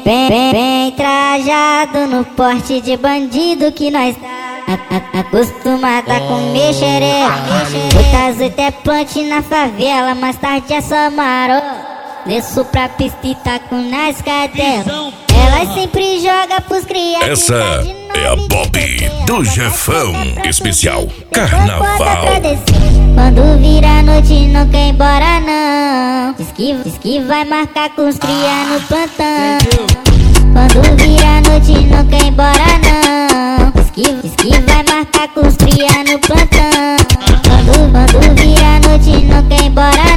Bem trajado no porte de bandido que nós tá acostumada com mexereca. Muitas vezes é punch na favela, mais tarde é só maró. Desço pra pista e tá com nas cadelas. Ela sempre joga pros criados. Essa é a Bob do Jefão Especial Carnaval. Quando vira noite não quer ir embora não. Diz que vai marcar com os cria no plantão. Quando vira noite não quer ir embora não. Diz que vai marcar com os cria no plantão. Quando vira noite não quer ir embora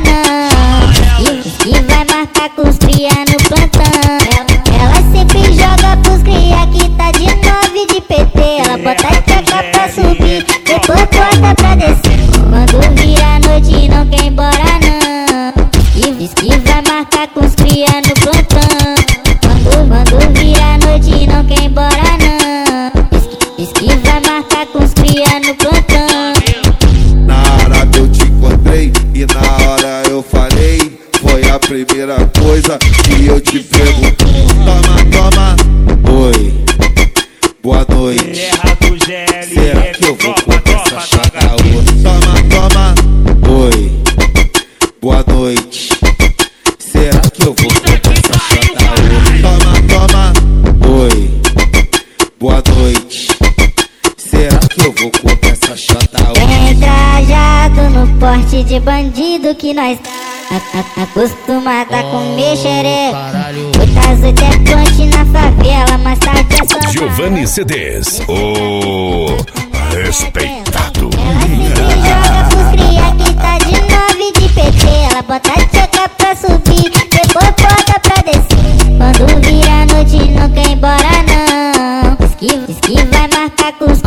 não. Diz que vai marcar com os cria no plantão. Ela sempre joga pros cria que tá de 9 de PT. Ela bota a tcheca pra subir, depois corta pra descer. Quando vira noite não quer ir embora não. Diz que vai marcar com os cria no plantão. Quando vira noite não quer ir embora não. Diz que vai marcar com os cria no plantão. Na hora eu te encontrei e na hora eu falei. Foi a primeira coisa que eu te perguntei. Toma, oi, boa noite. Será que eu vou comprar essa chata hoje? Toma, oi, boa noite. Será que eu vou comprar essa chata hoje? Toma, oi, boa noite. Será que eu vou comprar essa chata hoje? Bem trajado no porte de bandido que nós tá acostumada com mexereca. Muitas vezes é punch na favela, mas tarde é só Giovanni CDs, o respeitado. Ela sempre joga pros cria que tá de 9 de PT. Ela bota a tcheca pra subir, depois bota pra descer. Quando vira noite não quer ir embora não. Diz que vai marcar com os